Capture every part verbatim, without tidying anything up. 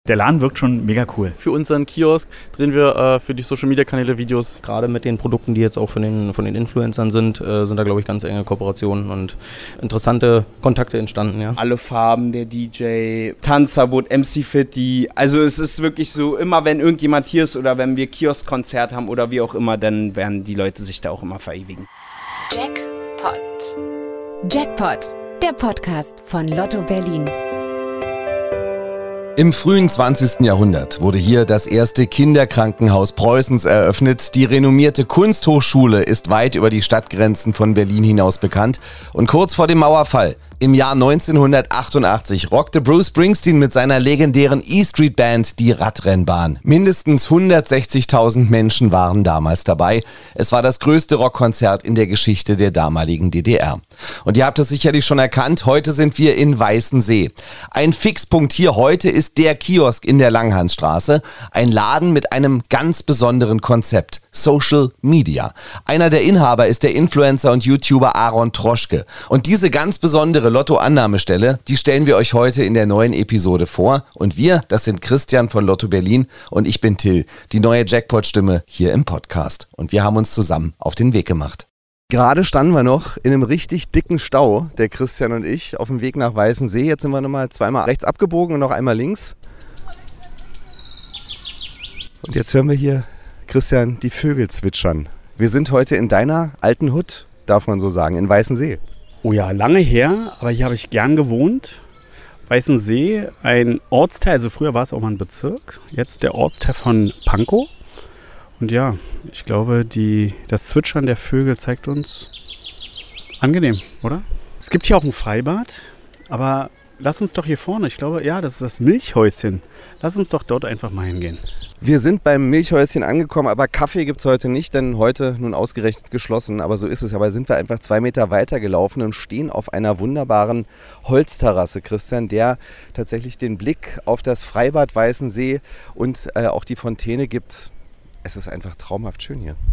Der Laden wirkt schon mega cool. Für unseren Kiosk drehen wir äh, für die Social-Media-Kanäle Videos. Gerade mit den Produkten, die jetzt auch von den, von den Influencern sind, äh, sind da, glaube ich, ganz enge Kooperationen und interessante Kontakte entstanden. Ja. Alle Farben, der D J, Tanzverbot, M C Fitty. Also es ist wirklich so, immer wenn irgendjemand hier ist oder wenn wir Kiosk-Konzert haben oder wie auch immer, dann werden die Leute sich da auch immer verewigen. Jackpot. Jackpot, der Podcast von Lotto Berlin. Im frühen zwanzigsten Jahrhundert wurde hier das erste Kinderkrankenhaus Preußens eröffnet. Die renommierte Kunsthochschule ist weit über die Stadtgrenzen von Berlin hinaus bekannt. Und kurz vor dem Mauerfall, im Jahr neunzehnhundertachtundachtzig, rockte Bruce Springsteen mit seiner legendären E-Street Band die Radrennbahn. Mindestens hundertsechzigtausend Menschen waren damals dabei. Es war das größte Rockkonzert in der Geschichte der damaligen D D R. Und ihr habt es sicherlich schon erkannt, heute sind wir in Weißensee. Ein Fixpunkt hier heute ist der Kiosk in der Langhansstraße. Ein Laden mit einem ganz besonderen Konzept. Social Media. Einer der Inhaber ist der Influencer und YouTuber Aaron Troschke. Und diese ganz besondere Lotto-Annahmestelle, die stellen wir euch heute in der neuen Episode vor. Und wir, das sind Christian von Lotto Berlin und ich bin Till, die neue Jackpot-Stimme hier im Podcast. Und wir haben uns zusammen auf den Weg gemacht. Gerade standen wir noch in einem richtig dicken Stau, der Christian und ich, auf dem Weg nach Weißensee. Jetzt sind wir nochmal zweimal rechts abgebogen und noch einmal links. Und jetzt hören wir hier, Christian, die Vögel zwitschern. Wir sind heute in deiner alten Hut, darf man so sagen, in Weißensee. Oh ja, lange her, aber hier habe ich gern gewohnt. Weißensee, ein Ortsteil, also früher war es auch mal ein Bezirk, jetzt der Ortsteil von Pankow. Und ja, ich glaube, die, das Zwitschern der Vögel zeigt uns angenehm, oder? Es gibt hier auch ein Freibad, aber lass uns doch hier vorne, ich glaube, ja, das ist das Milchhäuschen. Lass uns doch dort einfach mal hingehen. Wir sind beim Milchhäuschen angekommen, aber Kaffee gibt es heute nicht, denn heute nun ausgerechnet geschlossen. Aber so ist es. Aber sind wir einfach zwei Meter weiter gelaufen und stehen auf einer wunderbaren Holzterrasse, Christian, der tatsächlich den Blick auf das Freibad Weißensee und äh, auch die Fontäne gibt. Es ist einfach traumhaft schön hier.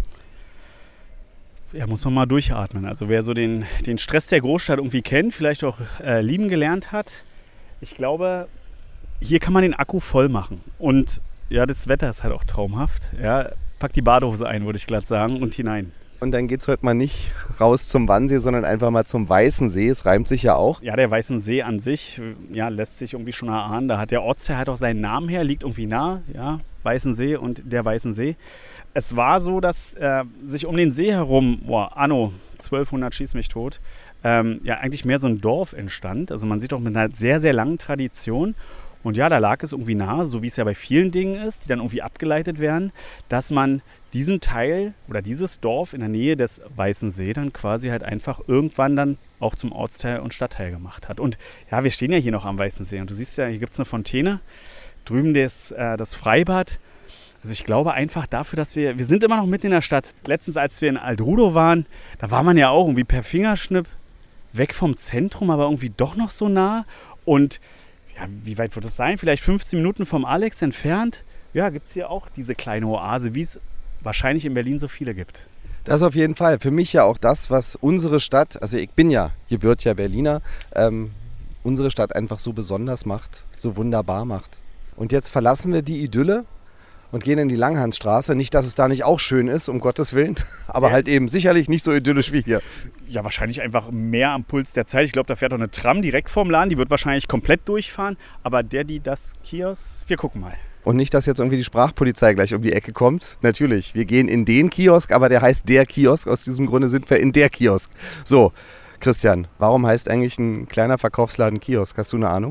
Ja, muss man mal durchatmen. Also wer so den, den Stress der Großstadt irgendwie kennt, vielleicht auch äh, lieben gelernt hat, ich glaube, hier kann man den Akku voll machen. Und ja, das Wetter ist halt auch traumhaft. Ja, pack die Badehose ein, würde ich glatt sagen, und hinein. Und dann geht es heute mal nicht raus zum Wannsee, sondern einfach mal zum Weißensee. Es reimt sich ja auch. Ja, der Weißensee an sich, ja, lässt sich irgendwie schon erahnen. Da hat der Ortsteil halt auch seinen Namen her, liegt irgendwie nah, ja, Weißensee und der Weißensee. Es war so, dass äh, sich um den See herum, boah, anno zwölfhundert schieß mich tot, ähm, ja eigentlich mehr so ein Dorf entstand. Also man sieht auch mit einer sehr, sehr langen Tradition. Und ja, da lag es irgendwie nahe, so wie es ja bei vielen Dingen ist, die dann irgendwie abgeleitet werden, dass man diesen Teil oder dieses Dorf in der Nähe des Weißensee dann quasi halt einfach irgendwann dann auch zum Ortsteil und Stadtteil gemacht hat. Und ja, wir stehen ja hier noch am Weißensee und du siehst ja, hier gibt es eine Fontäne, drüben das, äh, das Freibad. Also ich glaube einfach dafür, dass wir, wir sind immer noch mitten in der Stadt. Letztens, als wir in Alt-Rudow waren, da war man ja auch irgendwie per Fingerschnipp weg vom Zentrum, aber irgendwie doch noch so nah. Und ja, wie weit wird es sein? Vielleicht fünfzehn Minuten vom Alex entfernt. Ja, gibt es hier auch diese kleine Oase, wie es wahrscheinlich in Berlin so viele gibt. Das auf jeden Fall. Für mich ja auch das, was unsere Stadt, also ich bin ja gebürtiger Berliner, ähm, unsere Stadt einfach so besonders macht, so wunderbar macht. Und jetzt verlassen wir die Idylle und gehen in die Langhansstraße. Nicht, dass es da nicht auch schön ist, um Gottes Willen, aber ja, halt eben sicherlich nicht so idyllisch wie hier. Ja, wahrscheinlich einfach mehr am Puls der Zeit. Ich glaube, da fährt auch eine Tram direkt vorm Laden, die wird wahrscheinlich komplett durchfahren. Aber der, die das Kiosk, wir gucken mal. Und nicht, dass jetzt irgendwie die Sprachpolizei gleich um die Ecke kommt. Natürlich, wir gehen in den Kiosk, aber der heißt der Kiosk. Aus diesem Grunde sind wir in der Kiosk. So, Christian, warum heißt eigentlich ein kleiner Verkaufsladen Kiosk? Hast du eine Ahnung?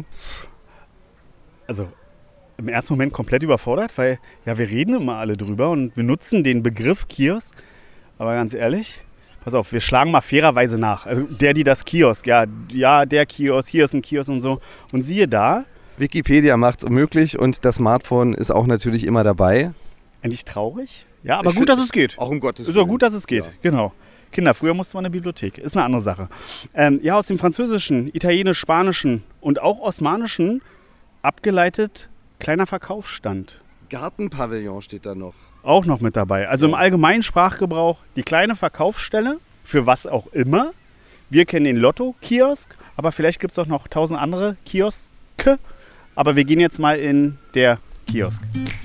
Also im ersten Moment komplett überfordert, weil ja, wir reden immer alle drüber und wir nutzen den Begriff Kiosk. Aber ganz ehrlich, pass auf, wir schlagen mal fairerweise nach. Also der, die das Kiosk, ja, ja, der Kiosk, hier ist ein Kiosk und so. Und siehe da. Wikipedia macht es möglich und das Smartphone ist auch natürlich immer dabei. Eigentlich traurig? Ja, aber ich gut, dass es geht. Auch um Gottes Willen. Ist auch gut, dass es geht, ja. Genau. Kinder, früher mussten wir in eine Bibliothek. Ist eine andere Sache. Ähm, ja, aus dem Französischen, Italienisch, Spanischen und auch Osmanischen abgeleitet kleiner Verkaufsstand. Gartenpavillon steht da noch. Auch noch mit dabei. Also im allgemeinen Sprachgebrauch die kleine Verkaufsstelle, für was auch immer. Wir kennen den Lotto-Kiosk, aber vielleicht gibt es auch noch tausend andere Kioske. Aber wir gehen jetzt mal in der Kiosk.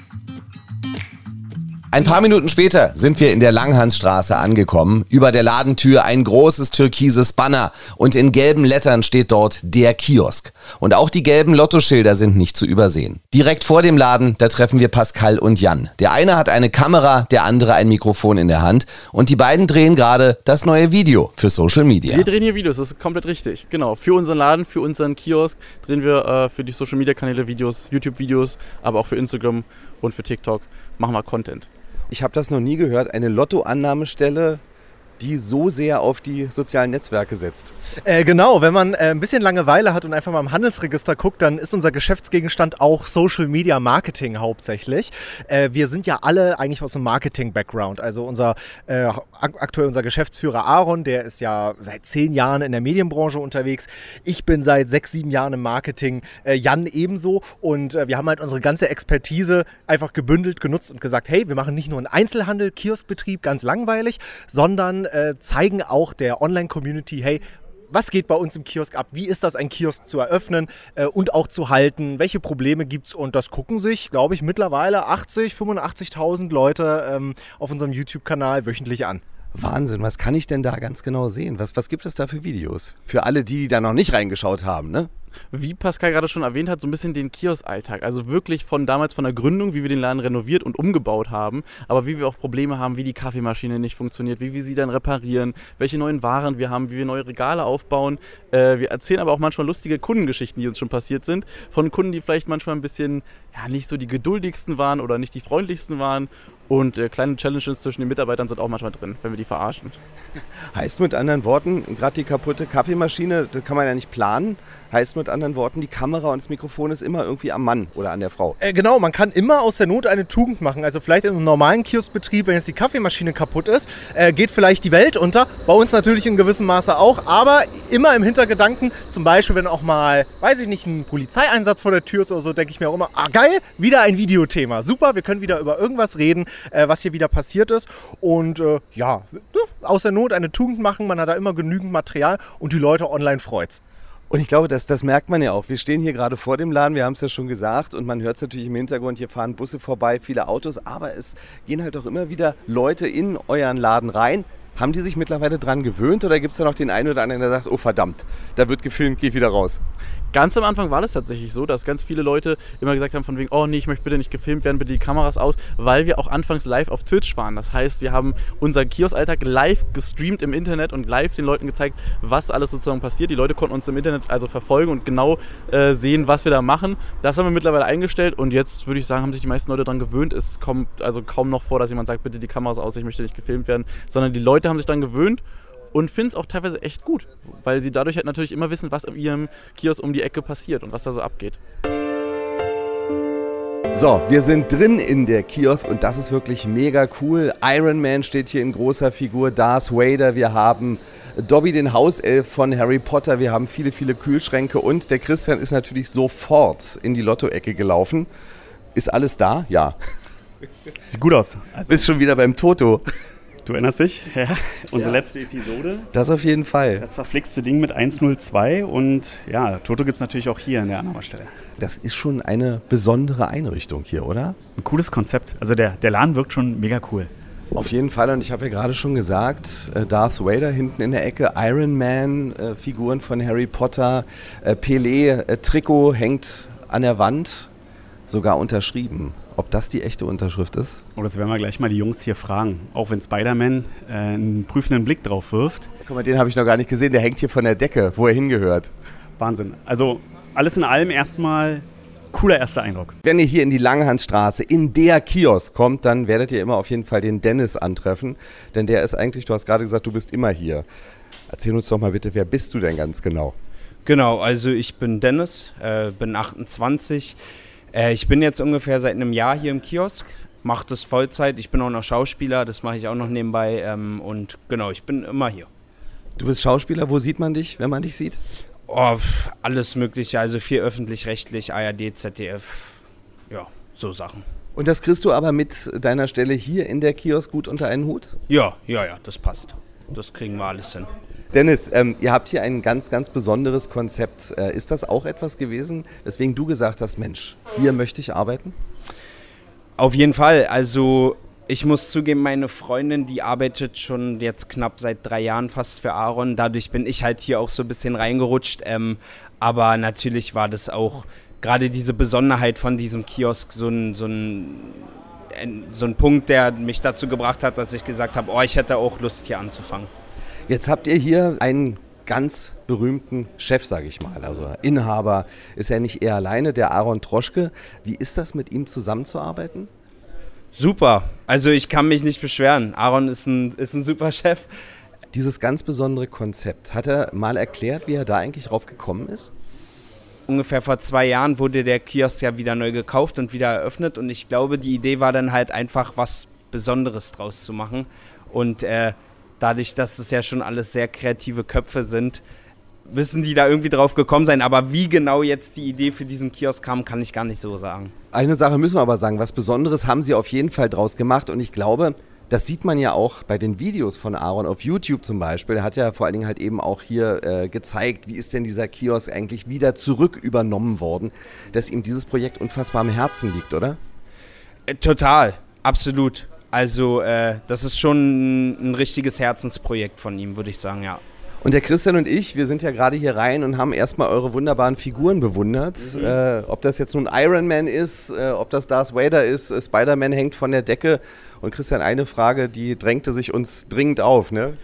Ein paar Minuten später sind wir in der Langhansstraße angekommen. Über der Ladentür ein großes türkises Banner und in gelben Lettern steht dort der Kiosk. Und auch die gelben Lottoschilder sind nicht zu übersehen. Direkt vor dem Laden, da treffen wir Pascal und Jan. Der eine hat eine Kamera, der andere ein Mikrofon in der Hand und die beiden drehen gerade das neue Video für Social Media. Wir drehen hier Videos, das ist komplett richtig. Genau, für unseren Laden, für unseren Kiosk drehen wir äh, für die Social Media Kanäle Videos, YouTube-Videos, aber auch für Instagram und für TikTok machen wir Content. Ich habe das noch nie gehört, eine Lottoannahmestelle, die so sehr auf die sozialen Netzwerke setzt. Äh, genau, wenn man äh, ein bisschen Langeweile hat und einfach mal im Handelsregister guckt, dann ist unser Geschäftsgegenstand auch Social Media Marketing hauptsächlich. Äh, wir sind ja alle eigentlich aus einem Marketing-Background. Also unser äh, aktuell unser Geschäftsführer Aaron, der ist ja seit zehn Jahren in der Medienbranche unterwegs. Ich bin seit sechs, sieben Jahren im Marketing. Äh, Jan ebenso. Und äh, wir haben halt unsere ganze Expertise einfach gebündelt, genutzt und gesagt, hey, wir machen nicht nur einen Einzelhandel, Kioskbetrieb, ganz langweilig, sondern Äh, zeigen auch der Online-Community, hey, was geht bei uns im Kiosk ab? Wie ist das, ein Kiosk zu eröffnen äh, und auch zu halten? Welche Probleme gibt es? Und das gucken sich, glaube ich, mittlerweile achtzig, fünfundachtzigtausend Leute ähm, auf unserem YouTube-Kanal wöchentlich an. Wahnsinn, was kann ich denn da ganz genau sehen? Was, was gibt es da für Videos? Für alle, die, die da noch nicht reingeschaut haben, ne? Wie Pascal gerade schon erwähnt hat, so ein bisschen den Kiosk-Alltag. Also wirklich von damals von der Gründung, wie wir den Laden renoviert und umgebaut haben, aber wie wir auch Probleme haben, wie die Kaffeemaschine nicht funktioniert, wie wir sie dann reparieren, welche neuen Waren wir haben, wie wir neue Regale aufbauen. Äh, wir erzählen aber auch manchmal lustige Kundengeschichten, die uns schon passiert sind, von Kunden, die vielleicht manchmal ein bisschen ja, nicht so die geduldigsten waren oder nicht die freundlichsten waren. Und äh, kleine Challenges zwischen den Mitarbeitern sind auch manchmal drin, wenn wir die verarschen. Heißt mit anderen Worten, gerade die kaputte Kaffeemaschine, das kann man ja nicht planen. Heißt mit anderen Worten, die Kamera und das Mikrofon ist immer irgendwie am Mann oder an der Frau. Äh, genau, man kann immer aus der Not eine Tugend machen. Also vielleicht in einem normalen Kioskbetrieb, wenn jetzt die Kaffeemaschine kaputt ist, äh, geht vielleicht die Welt unter. Bei uns natürlich in gewissem Maße auch, aber immer im Hintergedanken. Zum Beispiel, wenn auch mal, weiß ich nicht, ein Polizeieinsatz vor der Tür ist oder so, denke ich mir auch immer, ah geil, wieder ein Videothema. Super, wir können wieder über irgendwas reden, äh, was hier wieder passiert ist. Und äh, ja, aus der Not eine Tugend machen, man hat da immer genügend Material und die Leute online freut's. Und ich glaube, das, das merkt man ja auch. Wir stehen hier gerade vor dem Laden, wir haben es ja schon gesagt und man hört es natürlich im Hintergrund, hier fahren Busse vorbei, viele Autos, aber es gehen halt auch immer wieder Leute in euren Laden rein. Haben die sich mittlerweile dran gewöhnt oder gibt es da noch den einen oder anderen, der sagt, oh verdammt, da wird gefilmt, geh wieder raus? Ganz am Anfang war das tatsächlich so, dass ganz viele Leute immer gesagt haben von wegen, oh nee, ich möchte bitte nicht gefilmt werden, bitte die Kameras aus, weil wir auch anfangs live auf Twitch waren. Das heißt, wir haben unseren Kiosk-Alltag live gestreamt im Internet und live den Leuten gezeigt, was alles sozusagen passiert. Die Leute konnten uns im Internet also verfolgen und genau äh, sehen, was wir da machen. Das haben wir mittlerweile eingestellt und jetzt würde ich sagen, haben sich die meisten Leute daran gewöhnt. Es kommt also kaum noch vor, dass jemand sagt, bitte die Kameras aus, ich möchte nicht gefilmt werden, sondern die Leute haben sich daran gewöhnt. Und finden es auch teilweise echt gut, weil sie dadurch halt natürlich immer wissen, was in ihrem Kiosk um die Ecke passiert und was da so abgeht. So, wir sind drin in der Kiosk und das ist wirklich mega cool. Iron Man steht hier in großer Figur, Darth Vader, wir haben Dobby, den Hauself von Harry Potter, wir haben viele, viele Kühlschränke und der Christian ist natürlich sofort in die Lotto-Ecke gelaufen. Ist alles da? Ja. Sieht gut aus. Also, bist schon wieder beim Toto. Du erinnerst dich? Ja, unsere ja. letzte Episode. Das auf jeden Fall. Das verflixte Ding mit eins null zwei und ja, Toto gibt es natürlich auch hier an der Annahmestelle. Das ist schon eine besondere Einrichtung hier, oder? Ein cooles Konzept. Also der, der Laden wirkt schon mega cool. Auf jeden Fall und ich habe ja gerade schon gesagt, Darth Vader hinten in der Ecke, Iron Man, Figuren von Harry Potter, Pelé, Trikot hängt an der Wand, sogar unterschrieben. Ob das die echte Unterschrift ist? Oh, das werden wir gleich mal die Jungs hier fragen. Auch wenn Spider-Man äh, einen prüfenden Blick drauf wirft. Guck mal, den habe ich noch gar nicht gesehen. Der hängt hier von der Decke, wo er hingehört. Wahnsinn. Also alles in allem erstmal cooler erster Eindruck. Wenn ihr hier in die Langhansstraße, in der Kiosk kommt, dann werdet ihr immer auf jeden Fall den Dennis antreffen. Denn der ist eigentlich, du hast gerade gesagt, du bist immer hier. Erzähl uns doch mal bitte, wer bist du denn ganz genau? Genau, also ich bin Dennis, äh, bin achtundzwanzig. Äh, ich bin jetzt ungefähr seit einem Jahr hier im Kiosk, mache das Vollzeit. Ich bin auch noch Schauspieler, das mache ich auch noch nebenbei. Ähm, und genau, ich bin immer hier. Du bist Schauspieler, wo sieht man dich, wenn man dich sieht? Oh, alles Mögliche, also viel öffentlich-rechtlich, A R D, Z D F, ja, so Sachen. Und das kriegst du aber mit deiner Stelle hier in der Kiosk gut unter einen Hut? Ja, ja, ja, das passt. Das kriegen wir alles hin. Dennis, ähm, ihr habt hier ein ganz, ganz besonderes Konzept. Äh, ist das auch etwas gewesen, weswegen du gesagt hast, Mensch, hier möchte ich arbeiten? Auf jeden Fall. Also ich muss zugeben, meine Freundin, die arbeitet schon jetzt knapp seit drei Jahren fast für Aaron. Dadurch bin ich halt hier auch so ein bisschen reingerutscht. Ähm, aber natürlich war das auch gerade diese Besonderheit von diesem Kiosk so ein, so ein, ein, so ein Punkt, der mich dazu gebracht hat, dass ich gesagt habe, oh, ich hätte auch Lust, hier anzufangen. Jetzt habt ihr hier einen ganz berühmten Chef, sage ich mal. Also Inhaber ist ja nicht er alleine, der Aaron Troschke. Wie ist das, mit ihm zusammenzuarbeiten? Super. Also ich kann mich nicht beschweren. Aaron ist ein, ist ein super Chef. Dieses ganz besondere Konzept, hat er mal erklärt, wie er da eigentlich drauf gekommen ist? Ungefähr vor zwei Jahren wurde der Kiosk ja wieder neu gekauft und wieder eröffnet. Und ich glaube, die Idee war dann halt einfach, was Besonderes draus zu machen. Und äh, dadurch, dass es ja schon alles sehr kreative Köpfe sind, müssen die da irgendwie drauf gekommen sein. Aber wie genau jetzt die Idee für diesen Kiosk kam, kann ich gar nicht so sagen. Eine Sache müssen wir aber sagen, was Besonderes haben sie auf jeden Fall draus gemacht. Und ich glaube, das sieht man ja auch bei den Videos von Aaron auf YouTube zum Beispiel. Er hat ja vor allen Dingen halt eben auch hier äh, gezeigt, wie ist denn dieser Kiosk eigentlich wieder zurück übernommen worden, dass ihm dieses Projekt unfassbar am Herzen liegt, oder? Äh, total, absolut. Also äh, das ist schon ein, ein richtiges Herzensprojekt von ihm, würde ich sagen, ja. Und der Christian und ich, wir sind ja gerade hier rein und haben erstmal eure wunderbaren Figuren bewundert. Mhm. Äh, ob das jetzt nun Iron Man ist, äh, ob das Darth Vader ist, äh, Spider-Man hängt von der Decke. Und Christian, eine Frage, die drängte sich uns dringend auf, ne?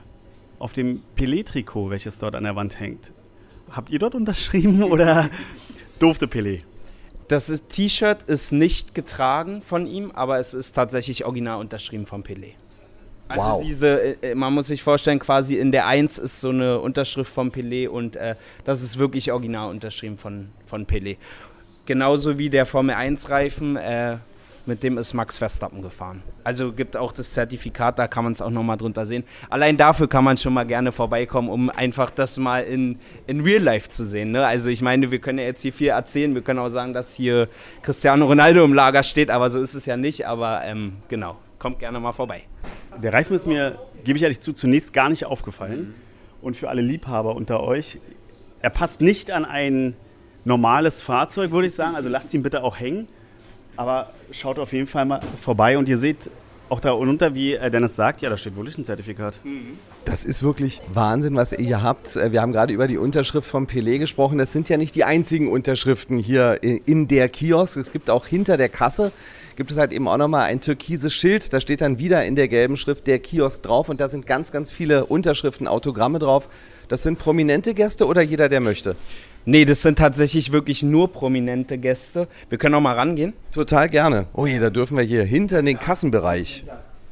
Auf dem Pelé-Trikot, welches dort an der Wand hängt, habt ihr dort unterschrieben oder durfte Pelé? Das ist, T-Shirt ist nicht getragen von ihm, aber es ist tatsächlich original unterschrieben von Pelé. Also wow. diese, man muss sich vorstellen, quasi in der eins ist so eine Unterschrift von Pelé und äh, das ist wirklich original unterschrieben von, von Pelé. Genauso wie der Formel eins Reifen, äh, mit dem ist Max Verstappen gefahren. Also gibt auch das Zertifikat, da kann man es auch nochmal drunter sehen. Allein dafür kann man schon mal gerne vorbeikommen, um einfach das mal in, in Real Life zu sehen. Ne? Also ich meine, wir können ja jetzt hier viel erzählen, wir können auch sagen, dass hier Cristiano Ronaldo im Lager steht, aber so ist es ja nicht, aber ähm, genau, kommt gerne mal vorbei. Der Reifen ist mir, gebe ich ehrlich zu, zunächst gar nicht aufgefallen. Und für alle Liebhaber unter euch, er passt nicht an ein normales Fahrzeug, würde ich sagen. Also lasst ihn bitte auch hängen. Aber schaut auf jeden Fall mal vorbei und ihr seht auch da unter, wie Dennis sagt, ja, da steht wirklich ein Zertifikat. Das ist wirklich Wahnsinn, was ihr hier habt. Wir haben gerade über die Unterschrift von Pelé gesprochen. Das sind ja nicht die einzigen Unterschriften hier in der Kiosk. Es gibt auch hinter der Kasse, gibt es halt eben auch nochmal ein türkises Schild. Da steht dann wieder in der gelben Schrift der Kiosk drauf. Und da sind ganz, ganz viele Unterschriften, Autogramme drauf. Das sind prominente Gäste oder jeder, der möchte? Nee, das sind tatsächlich wirklich nur prominente Gäste. Wir können auch mal rangehen. Total gerne. Oh je, da dürfen wir hier hinter den Kassenbereich.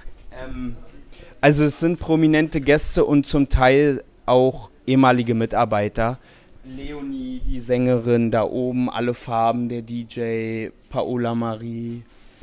Ähm, also es sind prominente Gäste und zum Teil auch ehemalige Mitarbeiter. Leonie, die Sängerin, da oben, alle Farben, der D J, Paola Marie,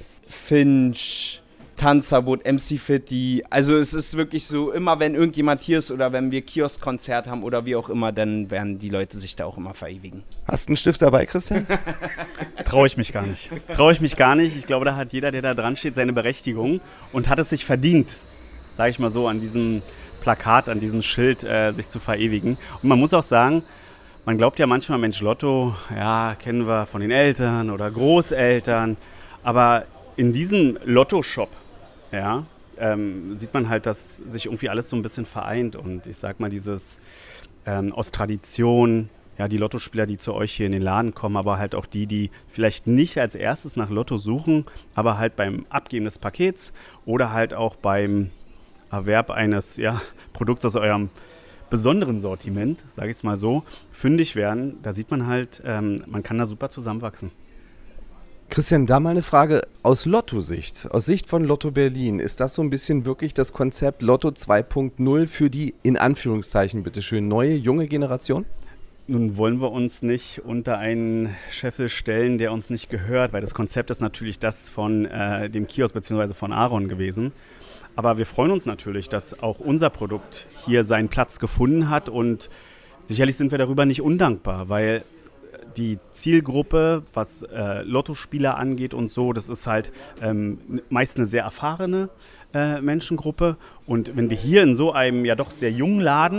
Finch, Tanzverbot, M C Fitti. Also es ist wirklich so, immer wenn irgendjemand hier ist oder wenn wir Kiosk-Konzert haben oder wie auch immer, dann werden die Leute sich da auch immer verewigen. Hast du einen Stift dabei, Christian? Traue ich mich gar nicht. Traue ich mich gar nicht. Ich glaube, da hat jeder, der da dran steht, seine Berechtigung und hat es sich verdient, sage ich mal so, an diesem Plakat, an diesem Schild äh, sich zu verewigen. Und man muss auch sagen, man glaubt ja manchmal, Mensch, Lotto, ja, kennen wir von den Eltern oder Großeltern, aber in diesem Lotto-Shop, ja, ähm, sieht man halt, dass sich irgendwie alles so ein bisschen vereint und ich sag mal dieses ähm, aus Tradition, ja, die Lottospieler, die zu euch hier in den Laden kommen, aber halt auch die, die vielleicht nicht als erstes nach Lotto suchen, aber halt beim Abgeben des Pakets oder halt auch beim Erwerb eines, ja, Produkts aus eurem besonderen Sortiment, sage ich es mal so, fündig werden, da sieht man halt, ähm, man kann da super zusammenwachsen. Christian, da mal eine Frage aus Lotto-Sicht, aus Sicht von Lotto Berlin. Ist das so ein bisschen wirklich das Konzept Lotto zwei Punkt null für die, in Anführungszeichen bitteschön, neue, junge Generation? Nun wollen wir uns nicht unter einen Scheffel stellen, der uns nicht gehört, weil das Konzept ist natürlich das von äh, dem Kiosk bzw. von Aaron gewesen. Aber wir freuen uns natürlich, dass auch unser Produkt hier seinen Platz gefunden hat und sicherlich sind wir darüber nicht undankbar, weil die Zielgruppe, was äh, Lottospieler angeht und so, das ist halt ähm, meist eine sehr erfahrene äh, Menschengruppe. Und wenn wir hier in so einem ja doch sehr jungen Laden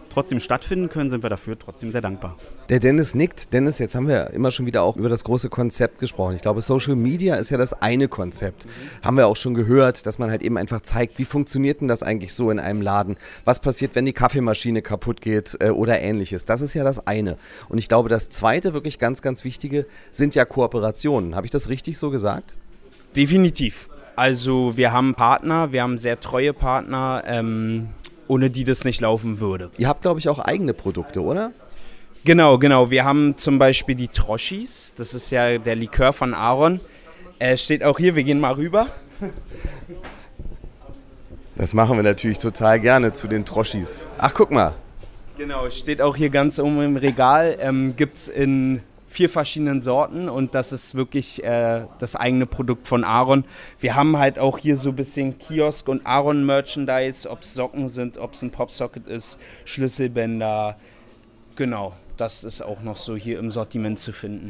trotzdem stattfinden können, sind wir dafür trotzdem sehr dankbar. Der Dennis nickt. Dennis, jetzt haben wir immer schon wieder auch über das große Konzept gesprochen. Ich glaube, Social Media ist ja das eine Konzept. Mhm. Haben wir auch schon gehört, dass man halt eben einfach zeigt, wie funktioniert denn das eigentlich so in einem Laden? Was passiert, wenn die Kaffeemaschine kaputt geht äh, oder ähnliches? Das ist ja das eine. Und ich glaube, das zweite, wirklich ganz, ganz wichtige, sind ja Kooperationen. Habe ich das richtig so gesagt? Definitiv. Also wir haben Partner, wir haben sehr treue Partner, ähm, ohne die das nicht laufen würde. Ihr habt, glaube ich, auch eigene Produkte, oder? Genau, genau. Wir haben zum Beispiel die Troschis. Das ist ja der Likör von Aaron. Er steht auch hier, wir gehen mal rüber. Das machen wir natürlich total gerne zu den Troschis. Ach, guck mal. Genau, steht auch hier ganz oben im Regal. Ähm, gibt es in vier verschiedenen Sorten und das ist wirklich äh, das eigene Produkt von Aaron. Wir haben halt auch hier so ein bisschen Kiosk- und Aaron-Merchandise, ob es Socken sind, ob es ein Popsocket ist, Schlüsselbänder. Genau, das ist auch noch so hier im Sortiment zu finden.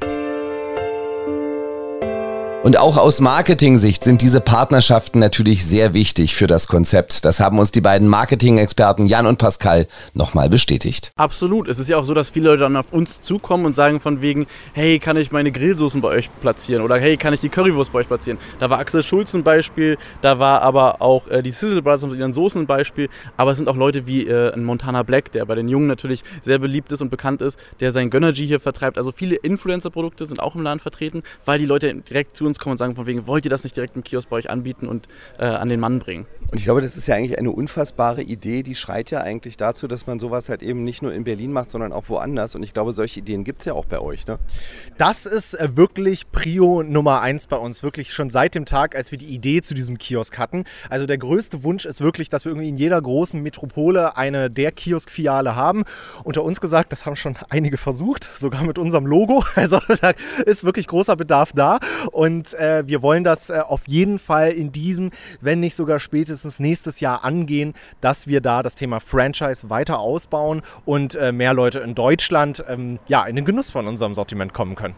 Und auch aus Marketing-Sicht sind diese Partnerschaften natürlich sehr wichtig für das Konzept. Das haben uns die beiden Marketing-Experten Jan und Pascal nochmal bestätigt. Absolut. Es ist ja auch so, dass viele Leute dann auf uns zukommen und sagen von wegen, hey, kann ich meine Grillsoßen bei euch platzieren? Oder hey, kann ich die Currywurst bei euch platzieren? Da war Axel Schulz ein Beispiel, da war aber auch äh, die Sizzle Brothers mit ihren Soßen ein Beispiel. Aber es sind auch Leute wie äh, ein Montana Black, der bei den Jungen natürlich sehr beliebt ist und bekannt ist, der sein Gönnergy hier vertreibt. Also viele Influencer-Produkte sind auch im Laden vertreten, weil die Leute direkt zu uns kommen und sagen von wegen, wollt ihr das nicht direkt im Kiosk bei euch anbieten und äh, an den Mann bringen? Und ich glaube, das ist ja eigentlich eine unfassbare Idee, die schreit ja eigentlich dazu, dass man sowas halt eben nicht nur in Berlin macht, sondern auch woanders. Und ich glaube, solche Ideen gibt es ja auch bei euch, ne? Das ist äh, wirklich Prio Nummer eins bei uns, wirklich schon seit dem Tag, als wir die Idee zu diesem Kiosk hatten. Also der größte Wunsch ist wirklich, dass wir irgendwie in jeder großen Metropole eine der Kiosk-Filiale haben. Unter uns gesagt, das haben schon einige versucht, sogar mit unserem Logo. Also da ist wirklich großer Bedarf da und äh, wir wollen das äh, auf jeden Fall in diesem, wenn nicht sogar spätestens nächstes Jahr angehen, dass wir da das Thema Franchise weiter ausbauen und äh, mehr Leute in Deutschland ähm, ja, in den Genuss von unserem Sortiment kommen können.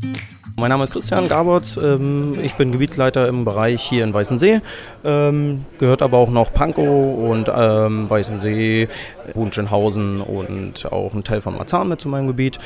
Mein Name ist Christian Gabert, ich bin Gebietsleiter im Bereich hier in Weißensee, gehört aber auch noch Pankow und Weißensee, Hohenschönhausen und auch ein Teil von Marzahn mit zu meinem Gebiet.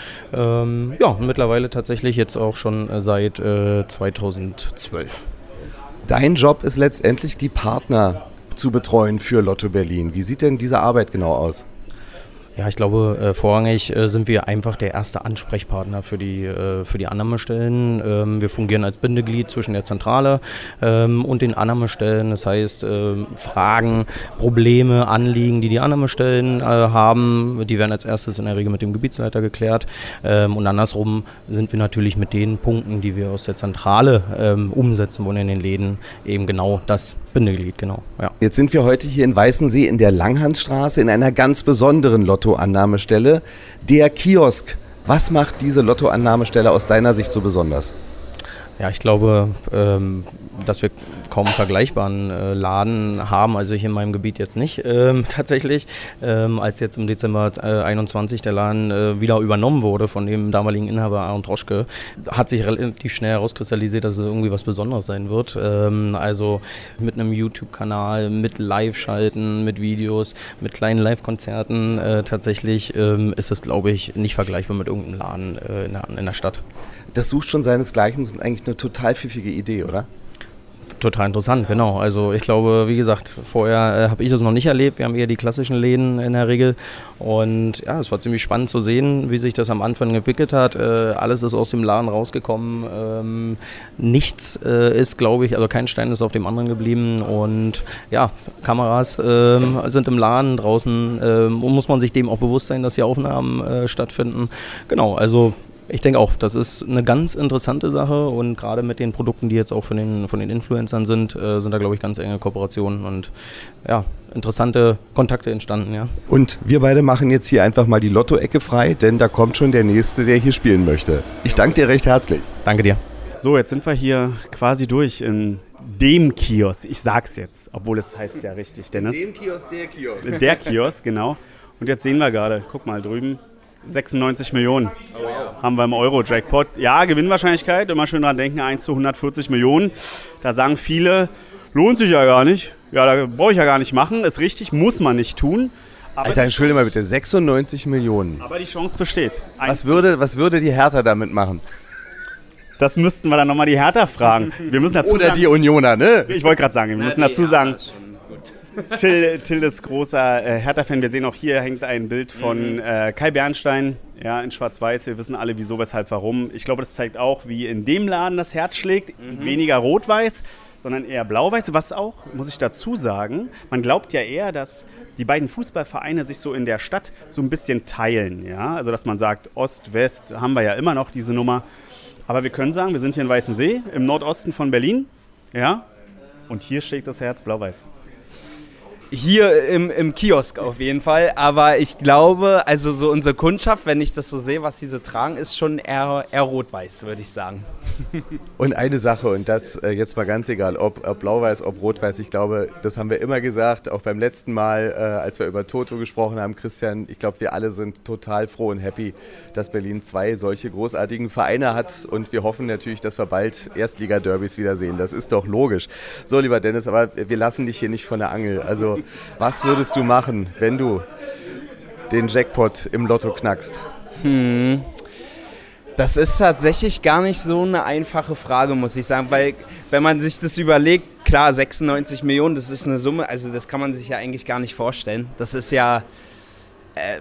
Ja, mittlerweile tatsächlich jetzt auch schon seit zweitausendzwölf. Dein Job ist letztendlich, die Partner zu betreuen für Lotto Berlin. Wie sieht denn diese Arbeit genau aus? Ja, ich glaube, äh, vorrangig äh, sind wir einfach der erste Ansprechpartner für die, äh, für die Annahmestellen. Ähm, wir fungieren als Bindeglied zwischen der Zentrale ähm, und den Annahmestellen. Das heißt, äh, Fragen, Probleme, Anliegen, die die Annahmestellen äh, haben, die werden als erstes in der Regel mit dem Gebietsleiter geklärt. Ähm, und andersrum sind wir natürlich mit den Punkten, die wir aus der Zentrale ähm, umsetzen wollen in den Läden, eben genau das Bindeglied, genau. Ja. Jetzt sind wir heute hier in Weißensee in der Langhansstraße in einer ganz besonderen Lottoannahmestelle, der Kiosk. Was macht diese Lottoannahmestelle aus deiner Sicht so besonders? Ja, ich glaube, ähm, dass wir kaum einen vergleichbaren äh, Laden haben, also hier in meinem Gebiet jetzt nicht ähm, tatsächlich, ähm, als jetzt im Dezember äh, einundzwanzig der Laden äh, wieder übernommen wurde von dem damaligen Inhaber Aaron Troschke, hat sich relativ schnell herauskristallisiert, dass es irgendwie was Besonderes sein wird. Ähm, also mit einem YouTube-Kanal, mit Live-Schalten, mit Videos, mit kleinen Live-Konzerten äh, tatsächlich ähm, ist es, glaube ich, nicht vergleichbar mit irgendeinem Laden äh, in, der, in der Stadt. Das sucht schon seinesgleichen, das ist eigentlich eine total pfiffige Idee, oder? Total interessant, genau. Also ich glaube, wie gesagt, vorher äh, habe ich das noch nicht erlebt. Wir haben eher die klassischen Läden in der Regel. Und ja, es war ziemlich spannend zu sehen, wie sich das am Anfang entwickelt hat. Äh, alles ist aus dem Laden rausgekommen. Ähm, nichts äh, ist, glaube ich, also kein Stein ist auf dem anderen geblieben. Und ja, Kameras äh, sind im Laden. Draußen äh, muss man sich dem auch bewusst sein, dass hier Aufnahmen äh, stattfinden. Genau, also ich denke auch, das ist eine ganz interessante Sache und gerade mit den Produkten, die jetzt auch von den, von den Influencern sind, äh, sind da, glaube ich, ganz enge Kooperationen und ja, interessante Kontakte entstanden, ja. Und wir beide machen jetzt hier einfach mal die Lotto-Ecke frei, denn da kommt schon der Nächste, der hier spielen möchte. Ich danke dir recht herzlich. Danke dir. So, jetzt sind wir hier quasi durch in dem Kiosk. Ich sag's jetzt, obwohl es heißt ja richtig, Dennis. In dem Kiosk, der Kiosk. Der Kiosk, genau. Und jetzt sehen wir gerade, guck mal drüben, sechsundneunzig Millionen oh, wow. haben wir im Euro-Jackpot. Ja, Gewinnwahrscheinlichkeit, immer schön dran denken, eins zu hundertvierzig Millionen. Da sagen viele, lohnt sich ja gar nicht. Ja, da brauche ich ja gar nicht machen. Ist richtig, muss man nicht tun. Aber Alter, entschuldige mal bitte, sechsundneunzig Millionen. Aber die Chance besteht. Was würde, was würde die Hertha damit machen? Das müssten wir dann nochmal die Hertha fragen. Wir müssen dazu Oder sagen, die Unioner, ne? Ich wollte gerade sagen, wir müssen dazu sagen, Till, Till ist großer äh, Hertha-Fan. Wir sehen auch hier hängt ein Bild von äh, Kai Bernstein, ja, in Schwarz-Weiß. Wir wissen alle, wieso, weshalb, warum. Ich glaube, das zeigt auch, wie in dem Laden das Herz schlägt. Mhm. Weniger rot-weiß, sondern eher blau-weiß. Was auch, muss ich dazu sagen, man glaubt ja eher, dass die beiden Fußballvereine sich so in der Stadt so ein bisschen teilen. Ja? Also, dass man sagt, Ost, West, haben wir ja immer noch diese Nummer. Aber wir können sagen, wir sind hier in Weißensee, im Nordosten von Berlin. Ja? Und hier schlägt das Herz blau-weiß. Hier im, im Kiosk auf jeden Fall, aber ich glaube, also so unsere Kundschaft, wenn ich das so sehe, was sie so tragen, ist schon eher, eher rot-weiß, würde ich sagen. Und eine Sache, und das äh, jetzt mal ganz egal, ob, ob blau-weiß, ob rot-weiß, ich glaube, das haben wir immer gesagt, auch beim letzten Mal, äh, als wir über Toto gesprochen haben, Christian, ich glaube, wir alle sind total froh und happy, dass Berlin zwei solche großartigen Vereine hat und wir hoffen natürlich, dass wir bald Erstliga-Derbys wiedersehen, das ist doch logisch. So, lieber Dennis, aber wir lassen dich hier nicht von der Angel, also was würdest du machen, wenn du den Jackpot im Lotto knackst? Hm. Das ist tatsächlich gar nicht so eine einfache Frage, muss ich sagen, weil wenn man sich das überlegt, klar, sechsundneunzig Millionen, das ist eine Summe, also das kann man sich ja eigentlich gar nicht vorstellen. Das ist ja, äh,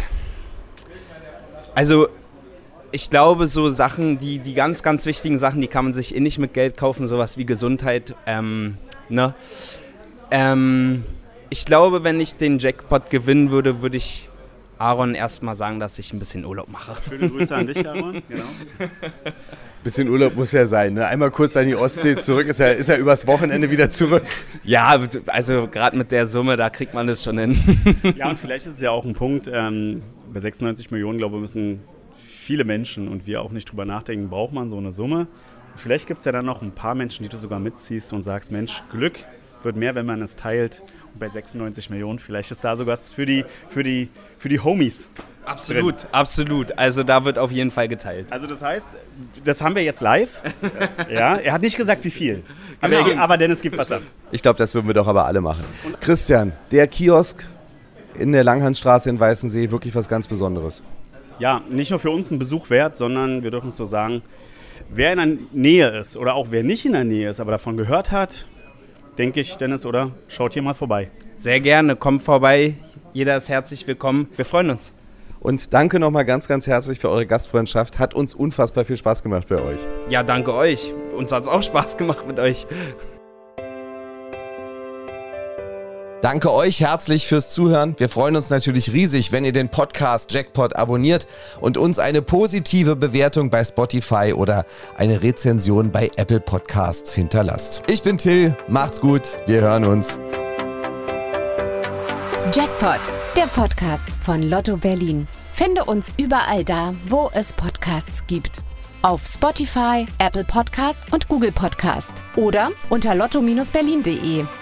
also ich glaube, so Sachen, die, die ganz, ganz wichtigen Sachen, die kann man sich eh nicht mit Geld kaufen, sowas wie Gesundheit, ähm, ne, ähm, ich glaube, wenn ich den Jackpot gewinnen würde, würde ich Aaron erstmal sagen, dass ich ein bisschen Urlaub mache. Schöne Grüße an dich, Aaron. Genau. Bisschen Urlaub muss ja sein, ne? Einmal kurz an die Ostsee zurück, ist er, ist er übers Wochenende wieder zurück. Ja, also gerade mit der Summe, da kriegt man das schon hin. Ja, und vielleicht ist es ja auch ein Punkt, ähm, bei sechsundneunzig Millionen, glaube ich, müssen viele Menschen und wir auch nicht drüber nachdenken, braucht man so eine Summe. Und vielleicht gibt es ja dann noch ein paar Menschen, die du sogar mitziehst und sagst, Mensch, Glück wird mehr, wenn man es teilt. Und bei sechsundneunzig Millionen, vielleicht ist da sogar was für die, für die, für die Homies. Absolut, drin. Absolut. Also da wird auf jeden Fall geteilt. Also das heißt, das haben wir jetzt live. Ja, er hat nicht gesagt, wie viel. Aber, er, aber Dennis gibt was ab. Ich glaube, das würden wir doch aber alle machen. Und Christian, der Kiosk in der Langhandstraße in Weißensee, wirklich was ganz Besonderes. Ja, nicht nur für uns ein Besuch wert, sondern wir dürfen es so sagen, wer in der Nähe ist oder auch wer nicht in der Nähe ist, aber davon gehört hat, denke ich, Dennis, oder? Schaut hier mal vorbei. Sehr gerne, kommt vorbei. Jeder ist herzlich willkommen. Wir freuen uns. Und danke nochmal ganz, ganz herzlich für eure Gastfreundschaft. Hat uns unfassbar viel Spaß gemacht bei euch. Ja, danke euch. Uns hat es auch Spaß gemacht mit euch. Danke euch herzlich fürs Zuhören. Wir freuen uns natürlich riesig, wenn ihr den Podcast Jackpot abonniert und uns eine positive Bewertung bei Spotify oder eine Rezension bei Apple Podcasts hinterlasst. Ich bin Till, macht's gut, wir hören uns. Jackpot, der Podcast von Lotto Berlin. Finde uns überall da, wo es Podcasts gibt. Auf Spotify, Apple Podcast und Google Podcast oder unter lotto Bindestrich berlin punkt de.